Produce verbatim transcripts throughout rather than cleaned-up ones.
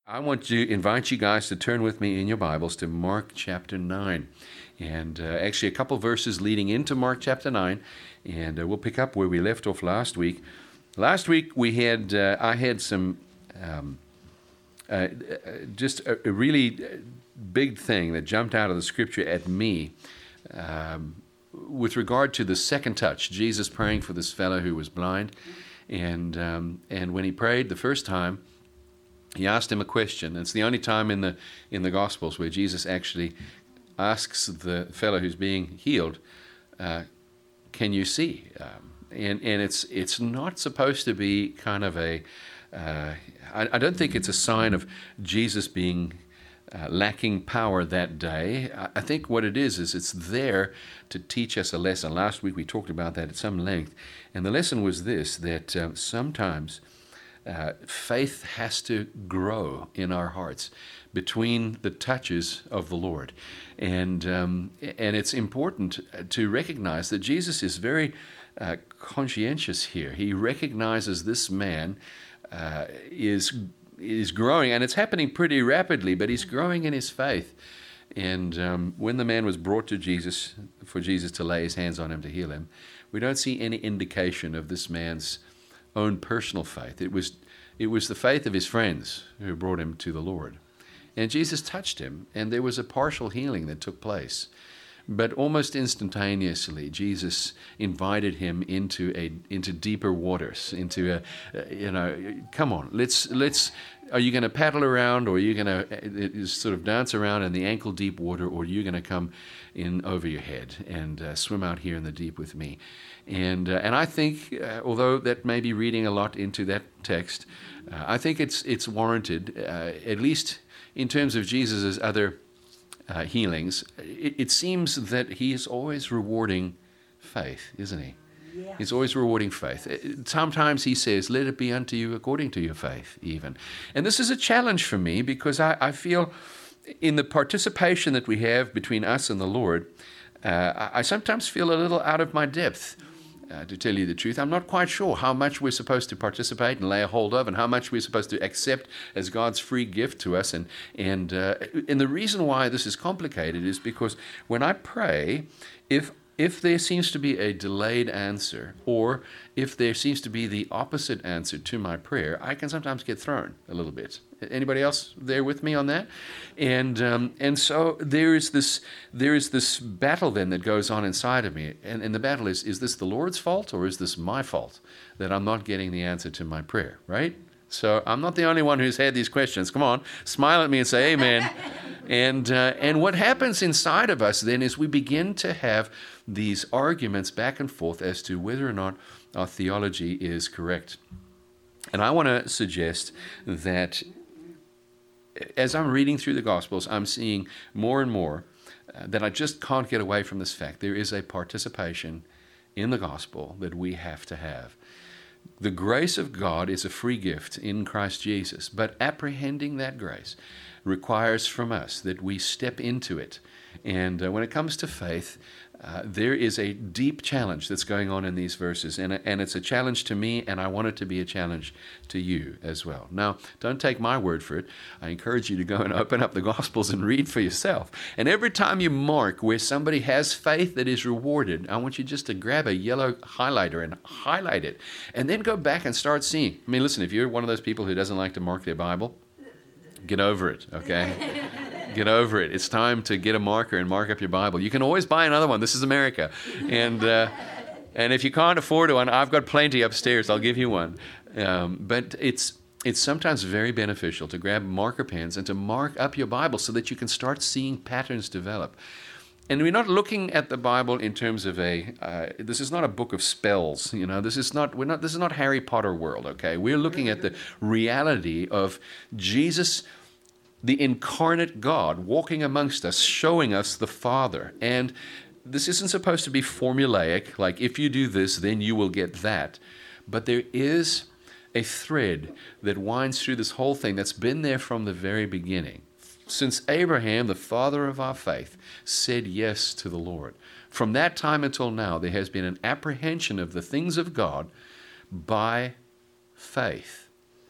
I want to invite you guys to turn with me in your Bibles to Mark chapter nine. And uh, actually, a couple verses leading into Mark chapter nine. And uh, we'll pick up where we left off last week. Last week, we had uh, I had some um, uh, just a, a really big thing that jumped out of the scripture at me um, with regard to the second touch. Jesus praying for this fellow who was blind. And, um, and when he prayed the first time, he asked him a question. It's the only time in the in the Gospels where Jesus actually asks the fellow who's being healed, uh, "Can you see?" Um, and and it's it's not supposed to be kind of a. Uh, I, I don't think it's a sign of Jesus being uh, lacking power that day. I, I think what it is is it's there to teach us a lesson. Last week we talked about that at some length, and the lesson was this: that uh, sometimes. Uh, faith has to grow in our hearts between the touches of the Lord. And um, and it's important to recognize that Jesus is very uh, conscientious here. He recognizes this man uh, is, is growing, and it's happening pretty rapidly, but he's growing in his faith. And um, when the man was brought to Jesus, for Jesus to lay his hands on him to heal him, we don't see any indication of this man's own personal faith. It was it was the faith of his friends who brought him to the Lord. And Jesus touched him, and there was a partial healing that took place. But almost instantaneously, Jesus invited him into a into deeper waters, into a, you know, come on, let's let's. Are you going to paddle around, or are you going to sort of dance around in the ankle-deep water, or are you going to come in over your head and uh, swim out here in the deep with me? And uh, and I think, uh, although that may be reading a lot into that text, uh, I think it's it's warranted, uh, at least in terms of Jesus' other uh, healings. It, it seems that he is always rewarding faith, isn't he? Yeah. He's always rewarding faith. Sometimes he says, let it be unto you according to your faith, even. And this is a challenge for me because I, I feel in the participation that we have between us and the Lord, uh, I sometimes feel a little out of my depth, uh, to tell you the truth. I'm not quite sure how much we're supposed to participate and lay a hold of and how much we're supposed to accept as God's free gift to us. And, and, uh, and the reason why this is complicated is because when I pray, if If there seems to be a delayed answer, or if there seems to be the opposite answer to my prayer, I can sometimes get thrown a little bit. Anybody else there with me on that? And um, and so there is this there is this battle then that goes on inside of me, and, and the battle is: is this the Lord's fault, or is this my fault that I'm not getting the answer to my prayer? Right? So I'm not the only one who's had these questions. Come on, smile at me and say amen. And uh, and what happens inside of us then is we begin to have these arguments back and forth as to whether or not our theology is correct. And I want to suggest that as I'm reading through the Gospels, I'm seeing more and more uh, that I just can't get away from this fact. There is a participation in the gospel that we have to have. The grace of God is a free gift in Christ Jesus, but apprehending that grace requires from us that we step into it. And uh, when it comes to faith, uh, there is a deep challenge that's going on in these verses, and, and it's a challenge to me, and I want it to be a challenge to you as well. Now, don't take my word for it. I encourage you to go and open up the Gospels and read for yourself. And every time you mark where somebody has faith that is rewarded, I want you just to grab a yellow highlighter and highlight it, and then go back and start seeing. I mean, listen, if you're one of those people who doesn't like to mark their Bible, get over it, okay? Get over it. It's time to get a marker and mark up your Bible. You can always buy another one. This is America. And uh, and if you can't afford one, I've got plenty upstairs. I'll give you one. Um, but it's it's sometimes very beneficial to grab marker pens and to mark up your Bible so that you can start seeing patterns develop. And we're not looking at the Bible in terms of a. Uh, this is not a book of spells, you know. This is not. We're not. This is not Harry Potter world. Okay, we're looking at the reality of Jesus, the incarnate God, walking amongst us, showing us the Father. And this isn't supposed to be formulaic, like if you do this, then you will get that. But there is a thread that winds through this whole thing that's been there from the very beginning. Since Abraham, the father of our faith, said yes to the Lord. From that time until now, there has been an apprehension of the things of God by faith.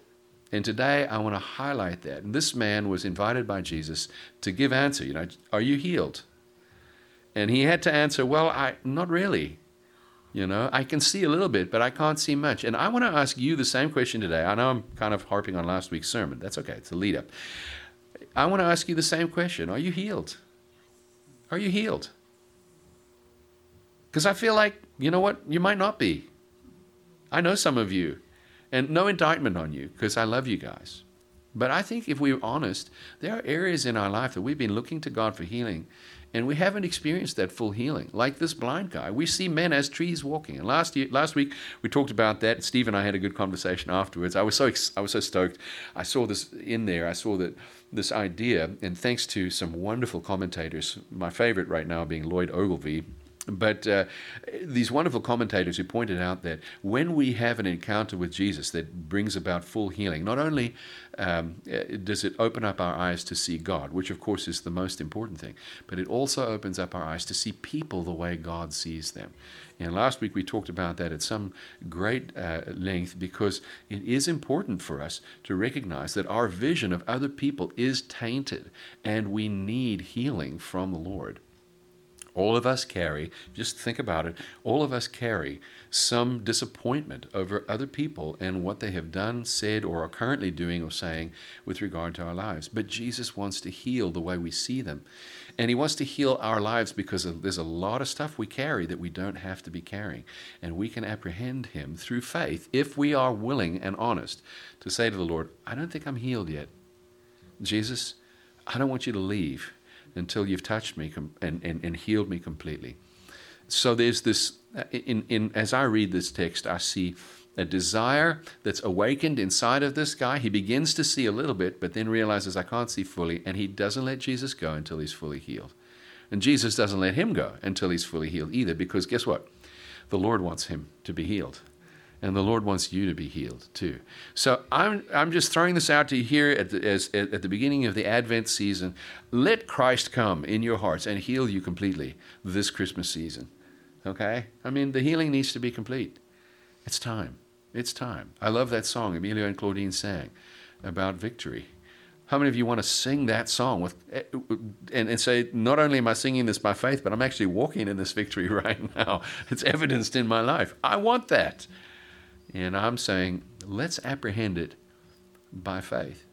And today I want to highlight that. And this man was invited by Jesus to give answer. You know, are you healed? And he had to answer, well, I not really. You know, I can see a little bit, but I can't see much. And I want to ask you the same question today. I know I'm kind of harping on last week's sermon. That's okay. It's a lead up. I want to ask you the same question. Are you healed? Are you healed? Because I feel like, you know what? You might not be. I know some of you. And no indictment on you, because I love you guys. But I think if we're honest, there are areas in our life that we've been looking to God for healing, and we haven't experienced that full healing. Like this blind guy. We see men as trees walking. And last year, last week, we talked about that. Steve and I had a good conversation afterwards. I was so I was so stoked. I saw this in there. I saw that this idea, and thanks to some wonderful commentators, my favorite right now being Lloyd Ogilvie, But uh, these wonderful commentators who pointed out that when we have an encounter with Jesus that brings about full healing, not only um, does it open up our eyes to see God, which of course is the most important thing, but it also opens up our eyes to see people the way God sees them. And last week we talked about that at some great uh, length, because it is important for us to recognize that our vision of other people is tainted and we need healing from the Lord. All of us carry, just think about it, all of us carry some disappointment over other people and what they have done, said, or are currently doing or saying with regard to our lives. But Jesus wants to heal the way we see them. And he wants to heal our lives because there's a lot of stuff we carry that we don't have to be carrying. And we can apprehend him through faith if we are willing and honest to say to the Lord, I don't think I'm healed yet. Jesus, I don't want you to leave until you've touched me com- and, and, and healed me completely. So there's this, in, in as I read this text, I see a desire that's awakened inside of this guy. He begins to see a little bit, but then realizes I can't see fully, and he doesn't let Jesus go until he's fully healed. And Jesus doesn't let him go until he's fully healed either, because guess what? The Lord wants him to be healed. And the Lord wants you to be healed too. So I'm I'm just throwing this out to you here at the, as, at the beginning of the Advent season. Let Christ come in your hearts and heal you completely this Christmas season. Okay? I mean, the healing needs to be complete. It's time. It's time. I love that song Emilio and Claudine sang about victory. How many of you want to sing that song with and, and say, not only am I singing this by faith, but I'm actually walking in this victory right now. It's evidenced in my life. I want that. And I'm saying, let's apprehend it by faith.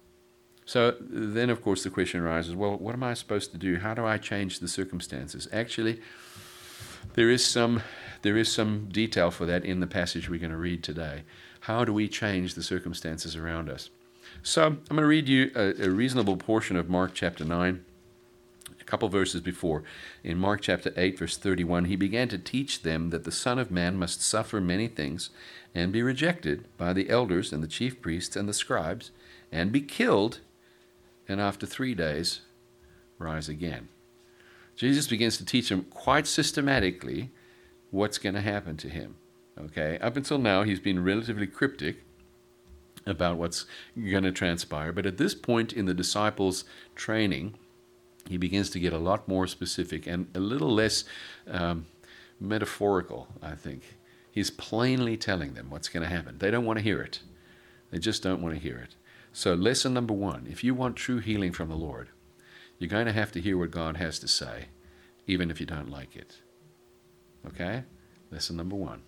So then, of course, the question arises, well, what am I supposed to do? How do I change the circumstances? Actually, there is some there is some detail for that in the passage we're going to read today. How do we change the circumstances around us? So I'm going to read you a, a reasonable portion of Mark chapter nine. A couple verses before, in Mark chapter eight, verse thirty-one, he began to teach them that the Son of Man must suffer many things and be rejected by the elders and the chief priests and the scribes, and be killed, and after three days rise again. Jesus begins to teach them quite systematically what's going to happen to him. Okay, up until now, he's been relatively cryptic about what's going to transpire, but at this point in the disciples' training, he begins to get a lot more specific and a little less um, metaphorical, I think. He's plainly telling them what's going to happen. They don't want to hear it. They just don't want to hear it. So lesson number one, if you want true healing from the Lord, you're going to have to hear what God has to say, even if you don't like it. Okay? Lesson number one.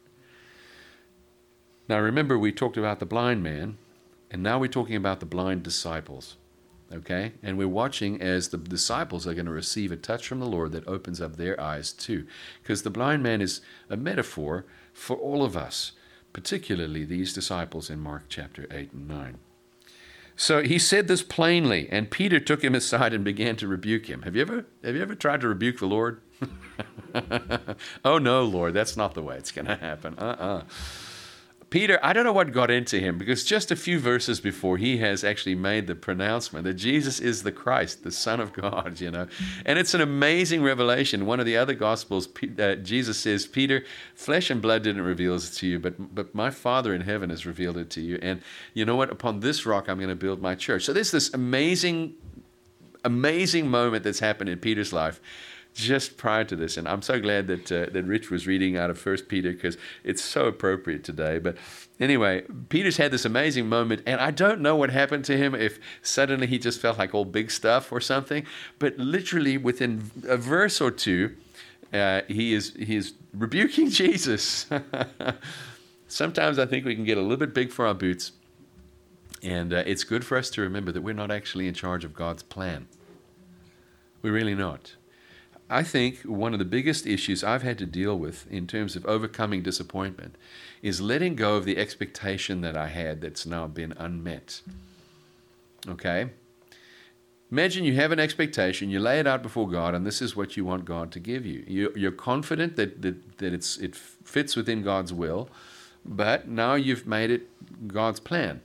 Now remember, we talked about the blind man, and now we're talking about the blind disciples. Okay? And we're watching as the disciples are going to receive a touch from the Lord that opens up their eyes too. Because the blind man is a metaphor for all of us, particularly these disciples in Mark chapter eight and nine. So he said this plainly, and Peter took him aside and began to rebuke him. Have you ever, have you ever tried to rebuke the Lord? Oh no, Lord, that's not the way it's going to happen. Uh-uh. Peter, I don't know what got into him, because just a few verses before, he has actually made the pronouncement that Jesus is the Christ, the Son of God, you know. And it's an amazing revelation. One of the other Gospels, uh, Jesus says, Peter, flesh and blood didn't reveal this to you, but, but my Father in heaven has revealed it to you. And you know what? Upon this rock, I'm going to build my church. So there's this amazing, amazing moment that's happened in Peter's life. just prior to this. And I'm so glad that uh, that Rich was reading out of First Peter, because it's so appropriate today. But anyway, Peter's had this amazing moment, and I don't know what happened to him, if suddenly he just felt like all big stuff or something. But literally within a verse or two, uh, he is he is rebuking Jesus. Sometimes I think we can get a little bit big for our boots, and uh, it's good for us to remember that we're not actually in charge of God's plan. We're really not. I think one of the biggest issues I've had to deal with in terms of overcoming disappointment is letting go of the expectation that I had that's now been unmet. Okay? Imagine you have an expectation, you lay it out before God, and this is what you want God to give you. you you're confident that, that, that it's, it fits within God's will, but now you've made it God's plan.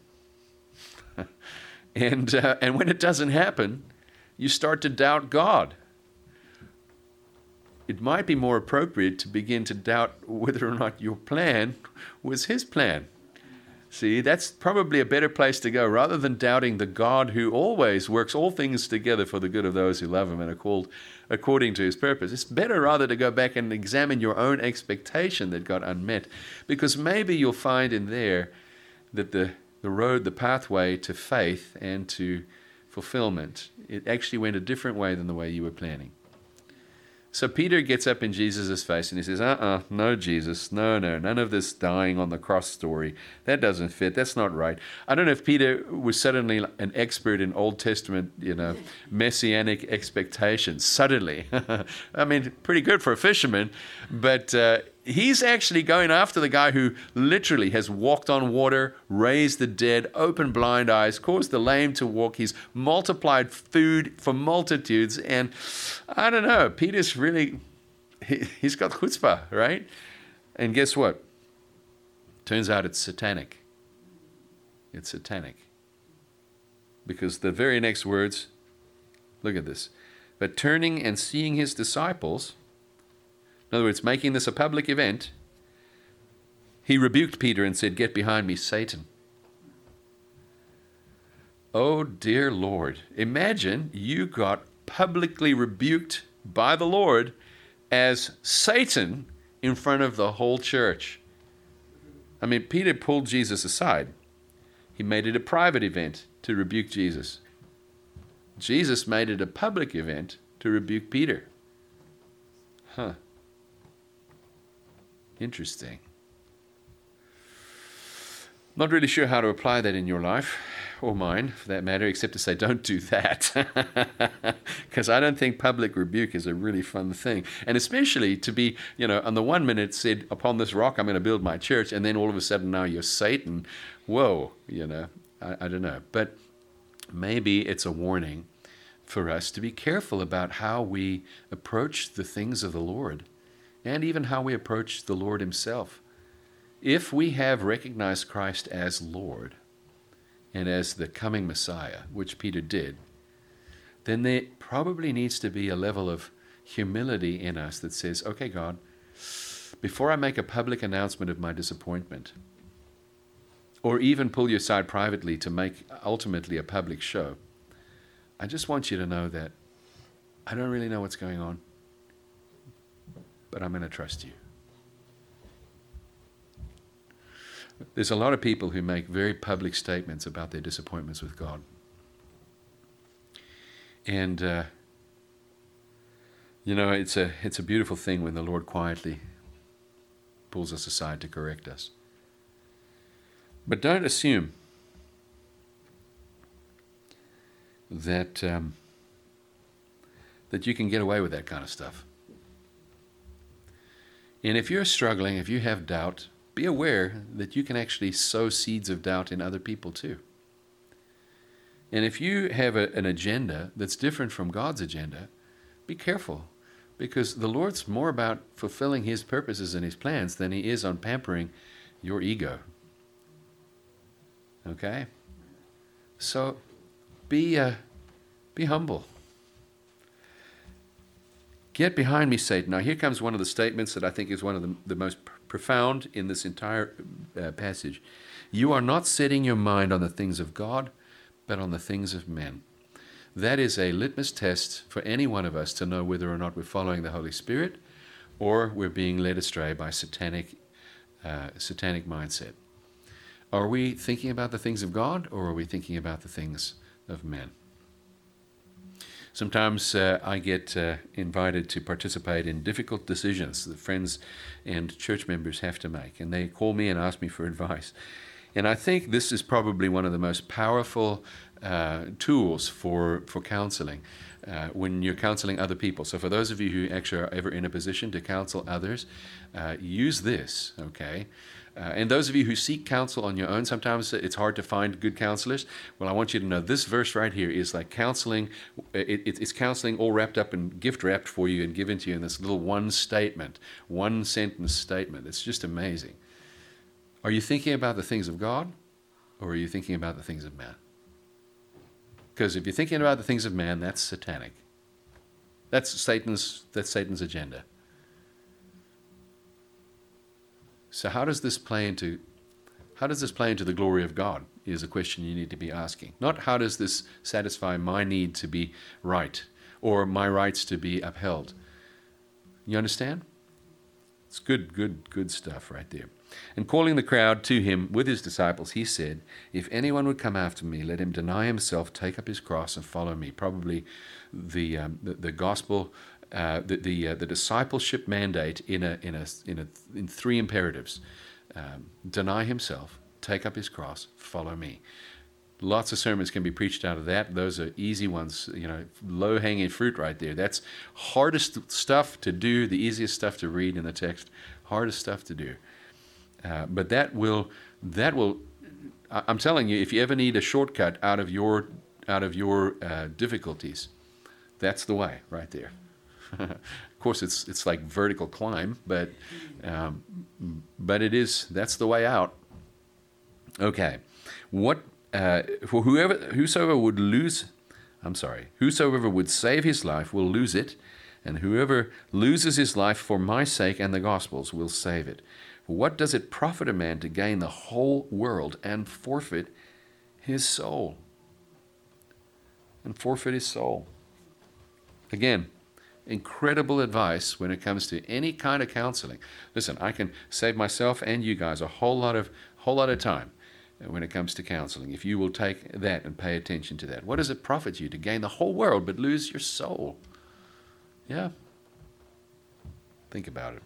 and uh, and when it doesn't happen, you start to doubt God. It might be more appropriate to begin to doubt whether or not your plan was His plan. See, that's probably a better place to go, rather than doubting the God who always works all things together for the good of those who love Him and are called according to His purpose. It's better rather to go back and examine your own expectation that got unmet, because maybe you'll find in there that the, the road, the pathway to faith and to fulfillment, it actually went a different way than the way you were planning. So Peter gets up in Jesus' face and he says, uh-uh, no, Jesus, no, no, none of this dying on the cross story. That doesn't fit. That's not right. I don't know if Peter was suddenly an expert in Old Testament, you know, messianic expectations, suddenly. I mean, pretty good for a fisherman, but uh, he's actually going after the guy who literally has walked on water, raised the dead, opened blind eyes, caused the lame to walk. He's multiplied food for multitudes. And I don't know, Peter's really, he, he's got chutzpah, right? And guess what? Turns out it's satanic. It's satanic. Because the very next words, look at this. But turning and seeing his disciples, in other words, making this a public event, he rebuked Peter and said, "Get behind me, Satan." Oh, dear Lord. Imagine you got publicly rebuked by the Lord as Satan in front of the whole church. I mean, Peter pulled Jesus aside. He made it a private event to rebuke Jesus. Jesus made it a public event to rebuke Peter. Huh. Interesting. Not really sure how to apply that in your life, or mine for that matter, except to say don't do that. Because I don't think public rebuke is a really fun thing. And especially to be, you know, on the one minute said, upon this rock I'm going to build my church, and then all of a sudden now you're Satan. Whoa, you know, I, I don't know. But maybe it's a warning for us to be careful about how we approach the things of the Lord, and even how we approach the Lord Himself. If we have recognized Christ as Lord and as the coming Messiah, which Peter did, then there probably needs to be a level of humility in us that says, okay, God, before I make a public announcement of my disappointment, or even pull you aside privately to make ultimately a public show, I just want you to know that I don't really know what's going on, but I'm going to trust you. There's a lot of people who make very public statements about their disappointments with God. And, uh, you know, it's a, it's a beautiful thing when the Lord quietly pulls us aside to correct us. But don't assume that, um, that you can get away with that kind of stuff. And if you're struggling, if you have doubt, be aware that you can actually sow seeds of doubt in other people too. And if you have a, an agenda that's different from God's agenda, be careful, because the Lord's more about fulfilling His purposes and His plans than He is on pampering your ego. Okay? So be, uh, be humble. Get behind me, Satan. Now here comes one of the statements that I think is one of the, the most profound in this entire uh, passage. You are not setting your mind on the things of God, but on the things of men. that is a litmus test for any one of us to know whether or not we're following the Holy Spirit or we're being led astray by satanic, uh, satanic mindset. Are we thinking about the things of God, or are we thinking about the things of men? Sometimes uh, I get uh, invited to participate in difficult decisions that friends and church members have to make, and they call me and ask me for advice. And I think this is probably one of the most powerful uh, tools for, for counseling uh, when you're counseling other people. So for those of you who actually are ever in a position to counsel others, uh, use this, okay? Uh, and those of you who seek counsel on your own, sometimes it's hard to find good counselors. Well, I want you to know this verse right here is like counseling. It, it, it's counseling all wrapped up and gift wrapped for you and given to you in this little one statement, one sentence statement. It's just amazing. Are you thinking about the things of God, or are you thinking about the things of man? Because if you're thinking about the things of man, that's satanic. That's Satan's, that's Satan's agenda. So how does this play into how does this play into the glory of God is a question you need to be asking. Not how does this satisfy my need to be right or my rights to be upheld. You understand? It's good, good, good stuff right there. And calling the crowd to him with his disciples, he said, "If anyone would come after me, let him deny himself, take up his cross, and follow me." Probably the um, the, the gospel. Uh, the the, uh, the discipleship mandate in a in a in a in three imperatives: um, deny himself, take up his cross, follow me. Lots of sermons can be preached out of that. Those are easy ones, you know, low hanging fruit right there. That's hardest stuff to do, the easiest stuff to read in the text, hardest stuff to do. Uh, but that will that will. I'm telling you, if you ever need a shortcut out of your out of your uh, difficulties, that's the way right there. Of course, it's it's like vertical climb, but um, but it is that's the way out. Okay, what uh, for whoever whosoever would lose, I'm sorry, whosoever would save his life will lose it, and whoever loses his life for my sake and the gospel's will save it. For what does it profit a man to gain the whole world and forfeit his soul? And forfeit his soul. Again. Incredible advice when it comes to any kind of counseling. Listen, I can save myself and you guys a whole lot of whole lot of time when it comes to counseling if you will take that and pay attention to that. What does it profit you to gain the whole world but lose your soul? Yeah. Think about it.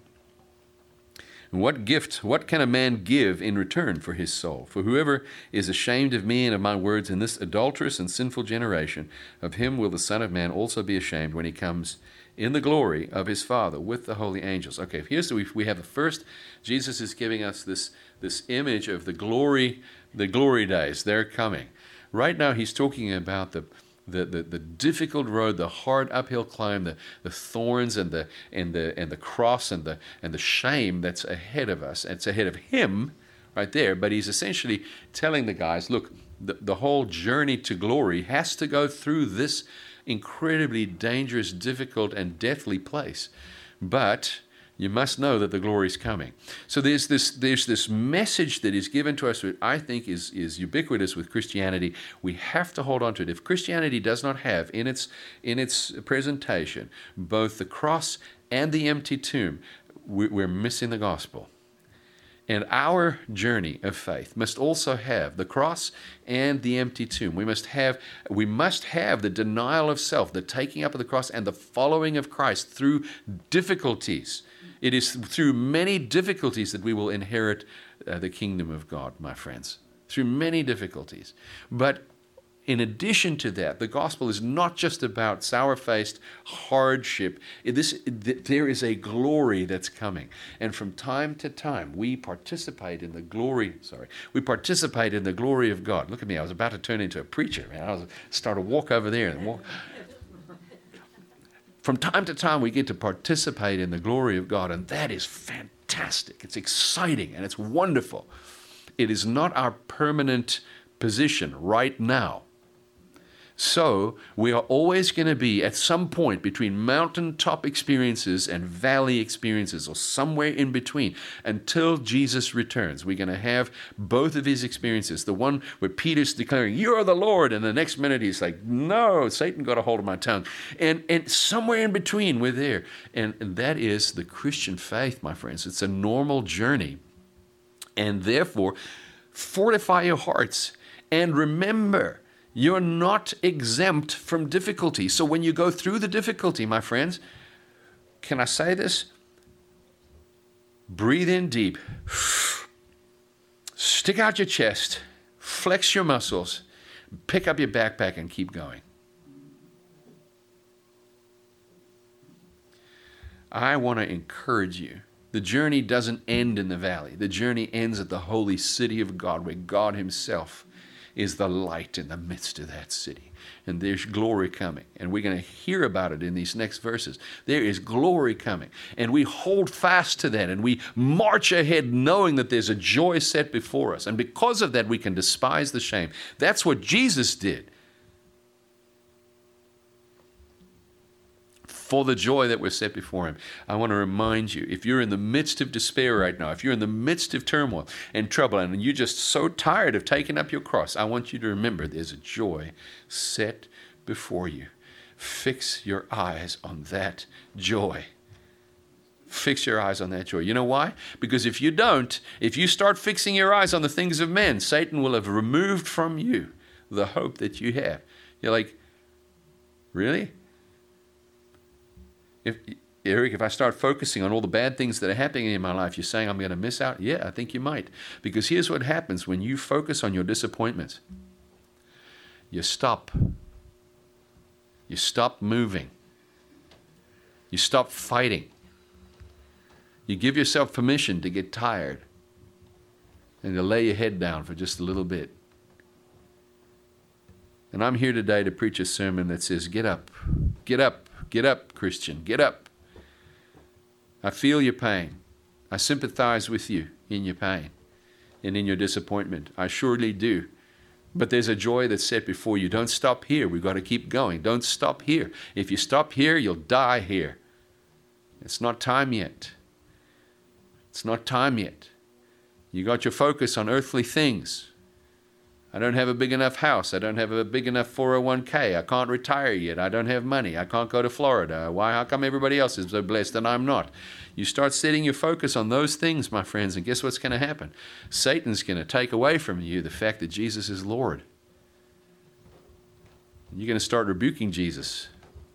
And what gift, what can a man give in return for his soul? For whoever is ashamed of me and of my words in this adulterous and sinful generation, of him will the Son of Man also be ashamed when he comes in the glory of his Father with the holy angels. Okay, here's the, we have the first, Jesus is giving us this, this image of the glory, the glory days. They're coming. Right now he's talking about the The, the, the difficult road, the hard uphill climb, the, the thorns and the and the and the cross and the and the shame that's ahead of us. It's ahead of him right there. But he's essentially telling the guys, look, the, the whole journey to glory has to go through this incredibly dangerous, difficult, and deathly place. But you must know that the glory is coming. So there's this there's this message that is given to us that I think is, is ubiquitous with Christianity. We have to hold on to it. If Christianity does not have in its in its presentation both the cross and the empty tomb, we're missing the gospel. And our journey of faith must also have the cross and the empty tomb. We must have we must have the denial of self, the taking up of the cross, and the following of Christ through difficulties. It is through many difficulties that we will inherit uh, the kingdom of God, my friends. Through many difficulties. But in addition to that, the gospel is not just about sour-faced hardship. It, this, it, there is a glory that's coming. And from time to time, we participate in the glory, sorry, we participate in the glory of God. Look at me, I was about to turn into a preacher, man. I was start to walk over there and walk. From time to time, we get to participate in the glory of God, and that is fantastic. It's exciting, and it's wonderful. It is not our permanent position right now. So we are always going to be at some point between mountaintop experiences and valley experiences, or somewhere in between, until Jesus returns. We're going to have both of his experiences. The one where Peter's declaring, "You are the Lord," and the next minute he's like, "No, Satan got a hold of my tongue." And, and somewhere in between we're there. And, and that is the Christian faith, my friends. It's a normal journey. And therefore, fortify your hearts and remember, you're not exempt from difficulty. So when you go through the difficulty, my friends, can I say this? Breathe in deep. Stick out your chest. Flex your muscles. Pick up your backpack and keep going. I want to encourage you. The journey doesn't end in the valley. The journey ends at the holy city of God, where God himself is the light in the midst of that city. And there's glory coming. And we're going to hear about it in these next verses. There is glory coming. And we hold fast to that. And we march ahead knowing that there's a joy set before us. And because of that, we can despise the shame. That's what Jesus did. For the joy that was set before him. I want to remind you, if you're in the midst of despair right now, if you're in the midst of turmoil and trouble, and you're just so tired of taking up your cross, I want you to remember there's a joy set before you. Fix your eyes on that joy. Fix your eyes on that joy. You know why? Because if you don't, if you start fixing your eyes on the things of men, Satan will have removed from you the hope that you have. You're like, really? If, Eric, if I start focusing on all the bad things that are happening in my life, you're saying I'm going to miss out? Yeah, I think you might. Because here's what happens when you focus on your disappointments. You stop. You stop moving. You stop fighting. You give yourself permission to get tired and to lay your head down for just a little bit. And I'm here today to preach a sermon that says, get up, get up. Get up, Christian, get up. I feel your pain. I sympathize with you in your pain and in your disappointment. I surely do. But there's a joy that's set before you. Don't stop here. We've got to keep going. Don't stop here. If you stop here, you'll die here. It's not time yet. It's not time yet. You got your focus on earthly things. I don't have a big enough house. I don't have a big enough four oh one k. I can't retire yet. I don't have money. I can't go to Florida. Why? How come everybody else is so blessed and I'm not? You start setting your focus on those things, my friends, and guess what's going to happen? Satan's going to take away from you the fact that Jesus is Lord. You're going to start rebuking Jesus.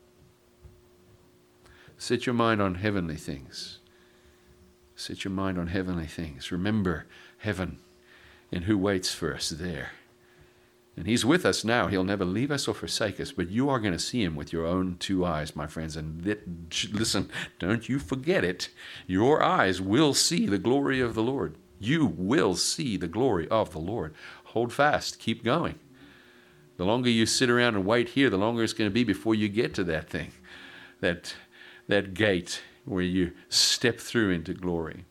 Set your mind on heavenly things. Set your mind on heavenly things. Remember heaven and who waits for us there. And he's with us now. He'll never leave us or forsake us, but you are going to see him with your own two eyes, my friends. And that, listen, don't you forget it. Your eyes will see the glory of the Lord. You will see the glory of the Lord. Hold fast. Keep going. The longer you sit around and wait here, the longer it's going to be before you get to that thing, that, that gate where you step through into glory.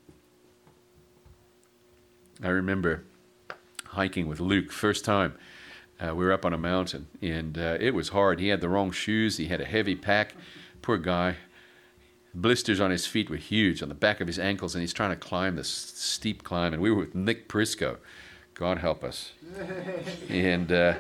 I remember hiking with Luke, first time. Uh, we were up on a mountain, and uh, it was hard. He had the wrong shoes. He had a heavy pack. Poor guy. Blisters on his feet were huge, on the back of his ankles, and he's trying to climb this steep climb. And we were with Nick Prisco. God help us. And uh,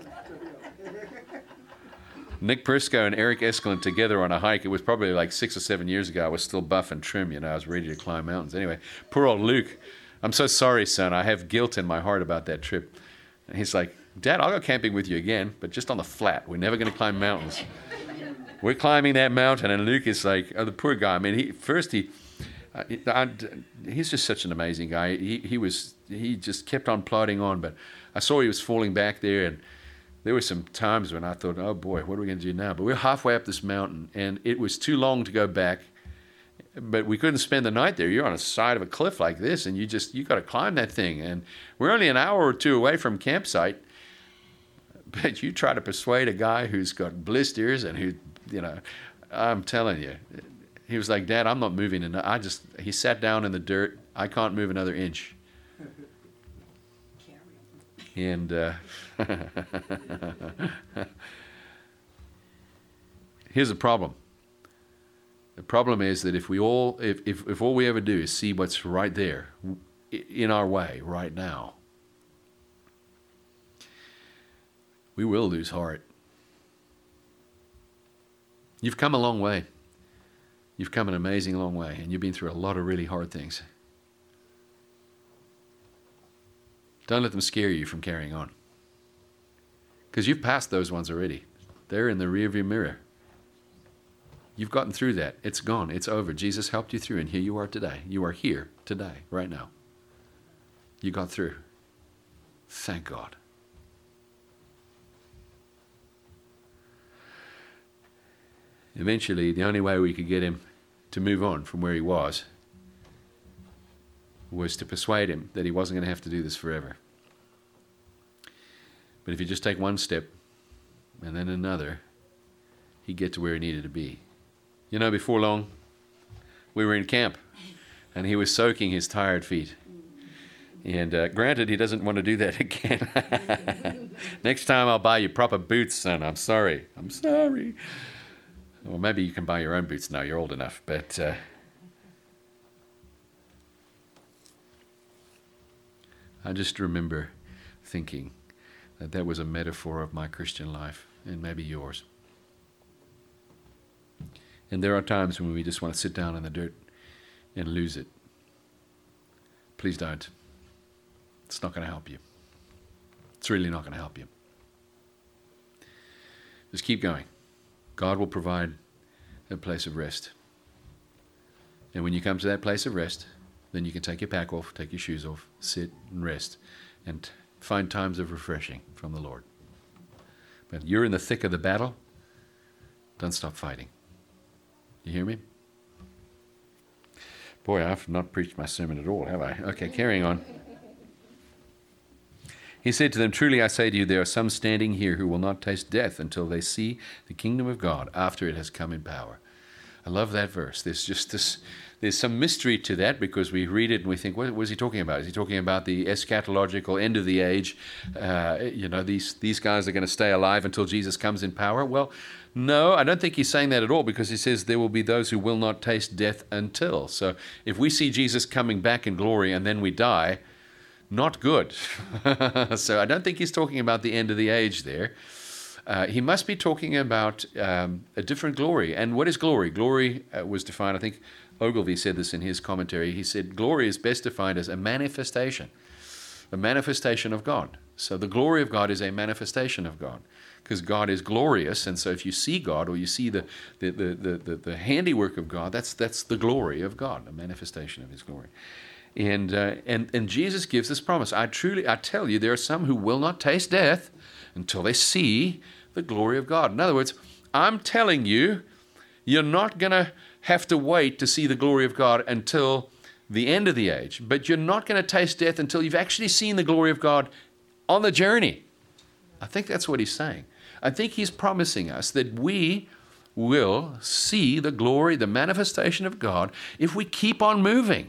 Nick Prisco and Eric Eskelin together on a hike. It was probably like six or seven years ago. I was still buff and trim, you know. I was ready to climb mountains. Anyway, poor old Luke. I'm so sorry, son. I have guilt in my heart about that trip. And he's like, Dad, I'll go camping with you again, but just on the flat. We're never going to climb mountains. We're climbing that mountain, and Luke is like, oh, the poor guy. I mean, he first he, uh, I, he's just such an amazing guy. He he was he just kept on plodding on, but I saw he was falling back there, and there were some times when I thought, oh boy, what are we going to do now? But we're halfway up this mountain, and it was too long to go back. But we couldn't spend the night there. You're on the side of a cliff like this, and you just you got to climb that thing. And we're only an hour or two away from campsite. But you try to persuade a guy who's got blisters and who, you know, I'm telling you, he was like, Dad, I'm not moving. And I just, he sat down in the dirt. I can't move another inch. And uh, Here's the problem. The problem is that if we all, if, if, if all we ever do is see what's right there in our way right now, we will lose heart. You've come a long way. You've come an amazing long way, and you've been through a lot of really hard things. Don't let them scare you from carrying on. Because you've passed those ones already. They're in the rearview mirror. You've gotten through that. It's gone. It's over. Jesus helped you through, and here you are today. You are here today, right now. You got through. Thank God. Eventually, the only way we could get him to move on from where he was was to persuade him that he wasn't going to have to do this forever. But if you just take one step and then another, he'd get to where he needed to be. You know, before long, we were in camp, and he was soaking his tired feet. And uh, granted, he doesn't want to do that again. Next time I'll buy you proper boots, son. I'm sorry. I'm sorry. Well, maybe you can buy your own boots now. You're old enough. But uh, I just remember thinking that that was a metaphor of my Christian life, and maybe yours. And there are times when we just want to sit down in the dirt and lose it. Please don't. It's not going to help you. It's really not going to help you. Just keep going. God will provide a place of rest. And when you come to that place of rest, then you can take your pack off, take your shoes off, sit and rest, and find times of refreshing from the Lord. But you're in the thick of the battle. Don't stop fighting. You hear me? Boy, I've not preached my sermon at all, have I? Okay, carrying on. He said to them, "Truly I say to you, there are some standing here who will not taste death until they see the kingdom of God after it has come in power." I love that verse. There's just this, there's some mystery to that because we read it and we think, what was he talking about? Is he talking about the eschatological end of the age? Uh, you know, these, these guys are going to stay alive until Jesus comes in power? Well, no, I don't think he's saying that at all because he says there will be those who will not taste death until. So if we see Jesus coming back in glory and then we die, not good. So I don't think he's talking about the end of the age there. Uh, he must be talking about um, a different glory. And what is glory? Glory uh, was defined, I think Ogilvy said this in his commentary. He said glory is best defined as a manifestation, a manifestation of God. So the glory of God is a manifestation of God because God is glorious. And so if you see God or you see the, the, the, the, the, the handiwork of God, that's, that's the glory of God, a manifestation of his glory. And, uh, and and Jesus gives this promise. I truly, I tell you, there are some who will not taste death until they see the glory of God. In other words, I'm telling you, you're not going to have to wait to see the glory of God until the end of the age. But you're not going to taste death until you've actually seen the glory of God on the journey. I think that's what he's saying. I think he's promising us that we will see the glory, the manifestation of God if we keep on moving.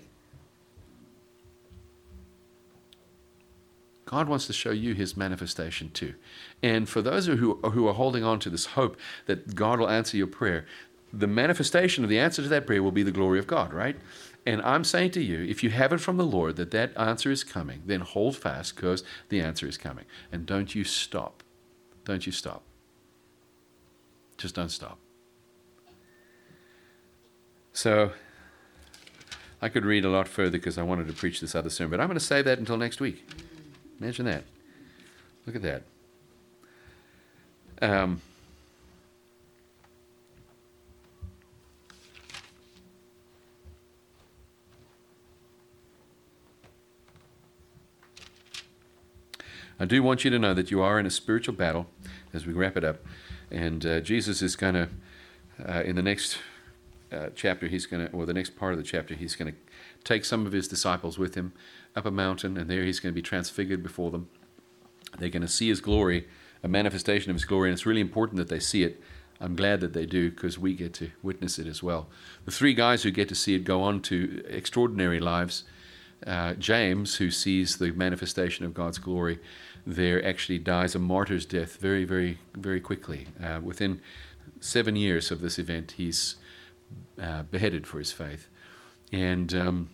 God wants to show you his manifestation too. And for those who, who are holding on to this hope that God will answer your prayer, the manifestation of the answer to that prayer will be the glory of God, right? And I'm saying to you, if you have it from the Lord that that answer is coming, then hold fast because the answer is coming. And don't you stop. Don't you stop. Just don't stop. So I could read a lot further because I wanted to preach this other sermon, but I'm going to save that until next week. Imagine that. Look at that. Um, I do want you to know that you are in a spiritual battle as we wrap it up. And uh, Jesus is going to, uh, in the next uh, chapter, he's going to, or the next part of the chapter, he's going to take some of his disciples with him up a mountain, and there he's going to be transfigured before them. They're going to see his glory, a manifestation of his glory, and it's really important that they see it. I'm glad that they do because we get to witness it as well. The three guys who get to see it go on to extraordinary lives. Uh, James, who sees the manifestation of God's glory, there actually dies a martyr's death very, very, very quickly. Uh, within seven years of this event, he's uh, beheaded for his faith. And, um,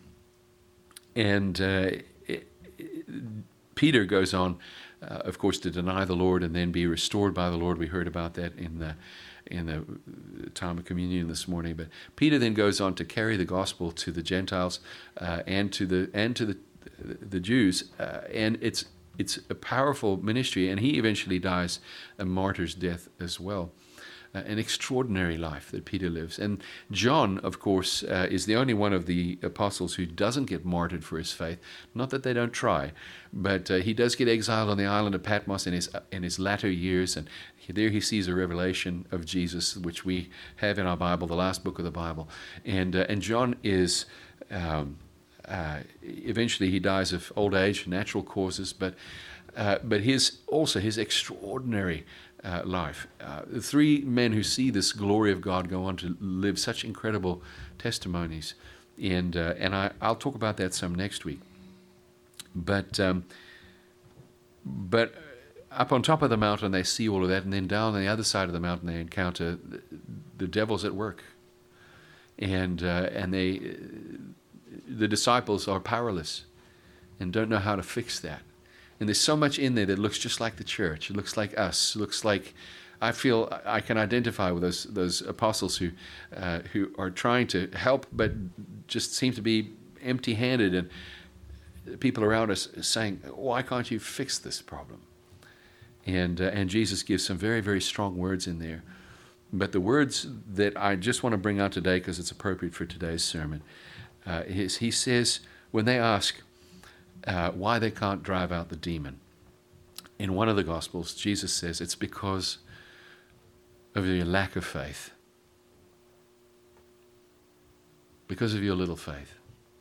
and uh, it, it, Peter goes on, uh, of course, to deny the Lord and then be restored by the Lord. We heard about that in the in the time of communion this morning. But Peter then goes on to carry the gospel to the Gentiles uh, and to the and to the the Jews, uh, and it's it's a powerful ministry. And he eventually dies a martyr's death as well. Uh, an extraordinary life that Peter lives. And John, of course, uh, is the only one of the apostles who doesn't get martyred for his faith. Not that they don't try, but uh, he does get exiled on the island of Patmos in his in his latter years, and he, there he sees a revelation of Jesus, which we have in our Bible, the last book of the Bible. And uh, and John is um, uh, eventually he dies of old age, natural causes, but uh, but his also his extraordinary Uh, life. Uh, the three men who see this glory of God go on to live such incredible testimonies, and uh, and I, I'll talk about that some next week. But um, but up on top of the mountain they see all of that, and then down on the other side of the mountain they encounter the, the devil's at work, and uh, and they the disciples are powerless and don't know how to fix that. And there's so much in there that looks just like the church. It looks like us. It looks like I feel I can identify with those those apostles who uh, who are trying to help, but just seem to be empty-handed, and people around us saying, "Why can't you fix this problem?" And uh, and Jesus gives some very very strong words in there. But the words that I just want to bring out today, because it's appropriate for today's sermon, uh, is he says when they ask Uh, why they can't drive out the demon. In one of the Gospels, Jesus says it's because of your lack of faith. Because of your little faith.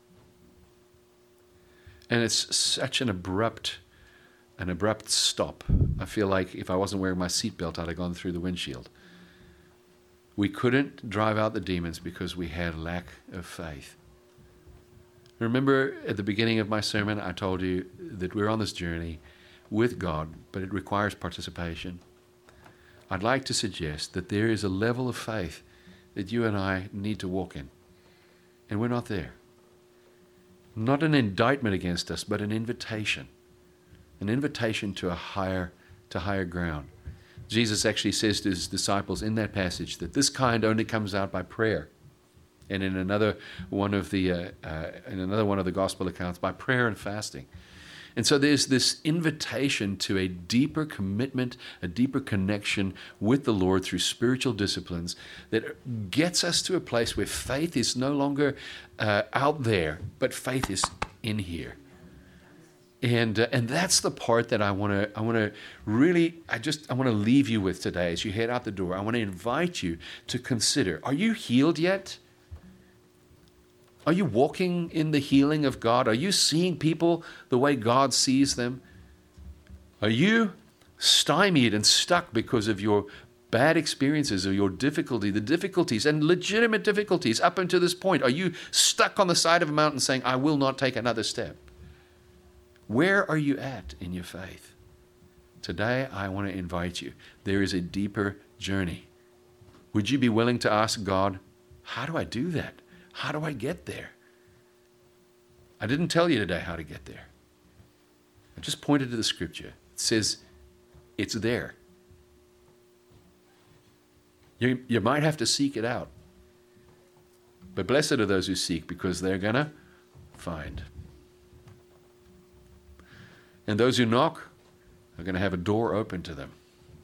And it's such an abrupt, an abrupt stop. I feel like if I wasn't wearing my seatbelt, I'd have gone through the windshield. We couldn't drive out the demons because we had lack of faith. Remember at the beginning of my sermon, I told you that we're on this journey with God, but it requires participation. I'd like to suggest that there is a level of faith that you and I need to walk in, and we're not there. Not an indictment against us, but an invitation, an invitation to a higher, to higher ground. Jesus actually says to his disciples in that passage that this kind only comes out by prayer. And in another one of the uh, uh, in another one of the gospel accounts, by prayer and fasting. And so there's this invitation to a deeper commitment, a deeper connection with the Lord through spiritual disciplines that gets us to a place where faith is no longer uh, out there, but faith is in here. And uh, and that's the part that I want to I want to really I just I want to leave you with today as you head out the door. I want to invite you to consider: are you healed yet? Are you walking in the healing of God? Are you seeing people the way God sees them? Are you stymied and stuck because of your bad experiences or your difficulty, the difficulties and legitimate difficulties up until this point? Are you stuck on the side of a mountain saying, "I will not take another step"? Where are you at in your faith? Today, I want to invite you. There is a deeper journey. Would you be willing to ask God, how do I do that? How do I get there? I didn't tell you today how to get there. I just pointed to the scripture. It says it's there. You, you might have to seek it out. But blessed are those who seek, because they're going to find. And those who knock are going to have a door open to them.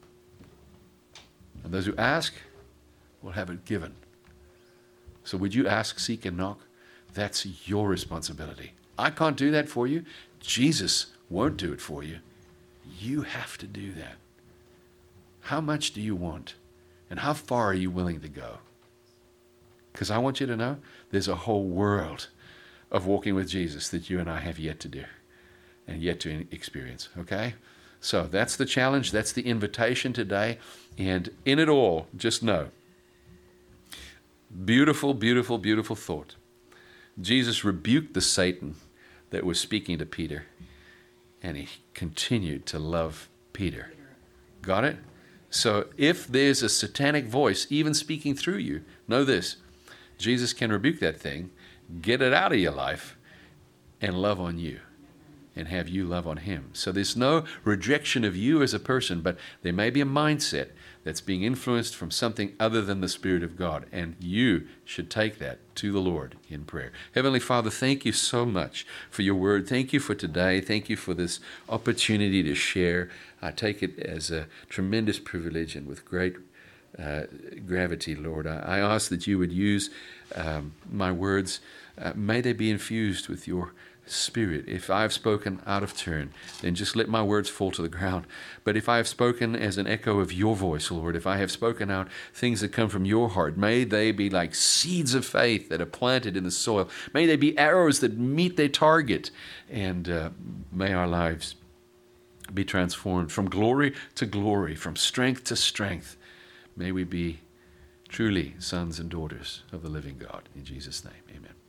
And those who ask will have it given. So would you ask, seek, and knock? That's your responsibility. I can't do that for you. Jesus won't do it for you. You have to do that. How much do you want? And how far are you willing to go? Because I want you to know there's a whole world of walking with Jesus that you and I have yet to do and yet to experience, okay? So that's the challenge. That's the invitation today. And in it all, just know, beautiful, beautiful, beautiful thought. Jesus rebuked the Satan that was speaking to Peter, and he continued to love Peter. Got it? So if there's a satanic voice even speaking through you, know this: Jesus can rebuke that thing, get it out of your life, and love on you, and have you love on him. So there's no rejection of you as a person, but there may be a mindset that's being influenced from something other than the Spirit of God, and you should take that to the Lord in prayer. Heavenly Father, thank you so much for your word. Thank you for today. Thank you for this opportunity to share. I take it as a tremendous privilege and with great uh, gravity, Lord. I, I ask that you would use um, my words. Uh, may they be infused with your Spirit. If I have spoken out of turn, then just let my words fall to the ground. But if I have spoken as an echo of your voice, Lord, if I have spoken out things that come from your heart, may they be like seeds of faith that are planted in the soil. May they be arrows that meet their target. And uh, may our lives be transformed from glory to glory, from strength to strength. May we be truly sons and daughters of the living God. In Jesus' name, amen.